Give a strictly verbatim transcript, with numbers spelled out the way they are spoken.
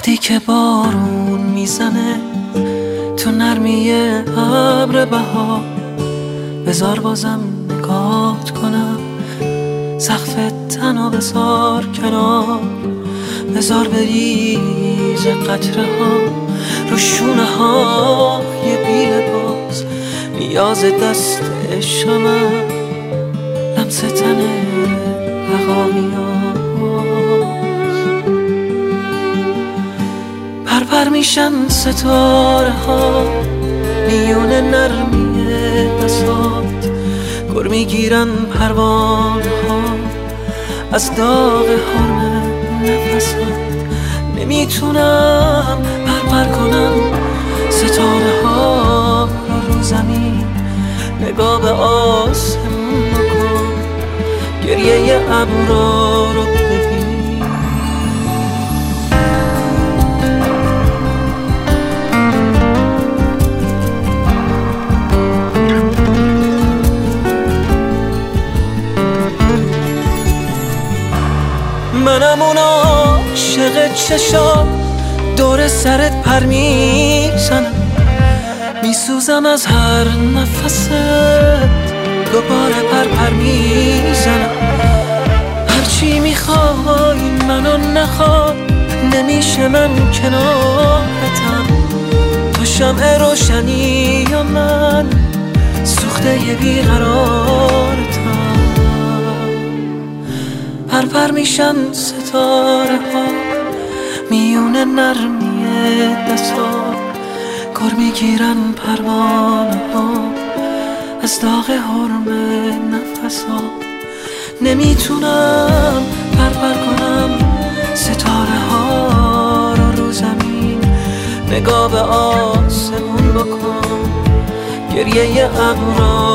وقتی که بارون میزنه تو نرمی ابر بهار، بذار بازم نگاهت کنم، سقف تنها بذار کنار، بذار بریز قطره ها رو شونه ها یه بی لباس، نیاز دست عشقم لمس تنه بقامیاست. پرپر میشن ستاره ها میون نرمی بساط، گر میگیرن پروانه ها از داغ حرم نفسات. نمیتونم پرپر کنم ستاره ها رو رو زمین، نگاه به آسمون بکن، گریه ابرا رو ببین. منم اون عاشق چشام دور سرت پر میزنم، میسوزم از هر نفست، دوباره پر پر میزنم. هرچی میخوای منو نخواد، نمیشه من کنارتم، تو شمع روشنی یا من سوخته ی بیقرارتم. پرپر میشن ستاره ها میون نرمی دستات، گر میگیرن پروانه ها از داغ حرم نفسات. نمیتونم پرپر کنم ستاره ها رو رو زمین، نگاه به آسمون بکن، گریه ابرا